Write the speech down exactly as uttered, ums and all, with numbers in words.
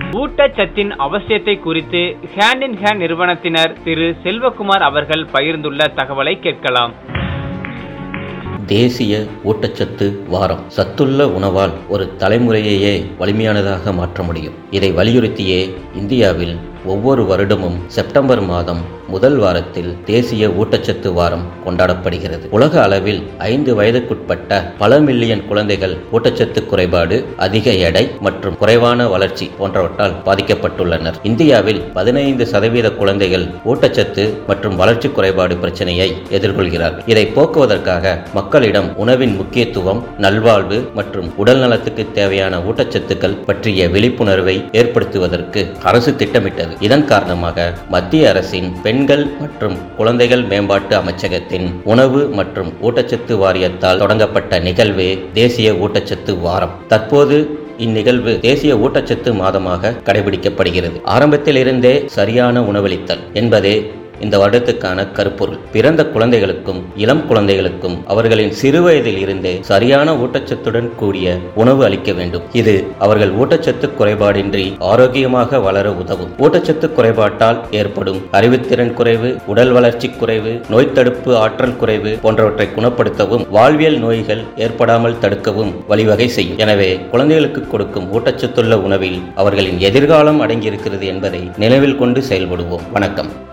ஊட்டச்சத்தின் அவசியத்தை குறித்து hand in hand நிறுவனத்தினர் திரு செல்வகுமார் அவர்கள் பகிர்ந்துள்ள தகவலை கேட்கலாம். தேசிய ஊட்டச்சத்து வாரம். சத்துள்ள உணவால் ஒரு தலைமுறையையே வலிமையானதாக மாற்ற முடியும். இதை வலியுறுத்தியே இந்தியாவில் ஒவ்வொரு வருடமும் செப்டம்பர் மாதம் முதல் வாரத்தில் தேசிய ஊட்டச்சத்து வாரம் கொண்டாடப்படுகிறது. உலக அளவில் ஐந்து வயதுக்குட்பட்ட பல மில்லியன் குழந்தைகள் ஊட்டச்சத்து குறைபாடு, அதிக எடை மற்றும் குறைவான வளர்ச்சி போன்றவற்றால் பாதிக்கப்பட்டுள்ளனர். இந்தியாவில் பதினைந்து சதவீத குழந்தைகள் ஊட்டச்சத்து மற்றும் வளர்ச்சி குறைபாடு பிரச்சனையை எதிர்கொள்கிறார்கள். இதை போக்குவதற்காக மக்களிடம் உணவின் முக்கியத்துவம், நல்வாழ்வு மற்றும் உடல் நலத்துக்கு தேவையான ஊட்டச்சத்துக்கள் பற்றிய விழிப்புணர்வை ஏற்படுத்துவதற்கு அரசு திட்டமிட்டது. இதன் காரணமாக மத்திய அரசின் பெண்கள் மற்றும் குழந்தைகள் மேம்பாட்டு அமைச்சகத்தின் உணவு மற்றும் ஊட்டச்சத்து வாரியத்தால் தொடங்கப்பட்ட நிகழ்வே தேசிய ஊட்டச்சத்து வாரம். தற்போது இந்நிகழ்வு தேசிய ஊட்டச்சத்து மாதமாக கடைபிடிக்கப்படுகிறது. ஆரம்பத்திலிருந்தே சரியான உணவளித்தல் என்பதே இந்த வருடத்துக்கான கருப்பொருள். பிறந்த குழந்தைகளுக்கும் இளம் குழந்தைகளுக்கும் அவர்களின் சிறுவயதில் இருந்தே சரியான ஊட்டச்சத்துடன் கூடிய உணவு அளிக்க வேண்டும். இது அவர்கள் ஊட்டச்சத்து குறைபாடின்றி ஆரோக்கியமாக வளர உதவும். ஊட்டச்சத்து குறைபாட்டால் ஏற்படும் அறிவுத்திறன் குறைவு, உடல் வளர்ச்சி குறைவு, நோய் தடுப்பு ஆற்றல் குறைவு போன்றவற்றை குணப்படுத்தவும் வாழ்வியல் நோய்கள் ஏற்படாமல் தடுக்கவும் வழிவகை செய்யும். எனவே குழந்தைகளுக்கு கொடுக்கும் ஊட்டச்சத்துள்ள உணவில் அவர்களின் எதிர்காலம் அடங்கியிருக்கிறது என்பதை நினைவில் கொண்டு செயல்படுவோம். வணக்கம்.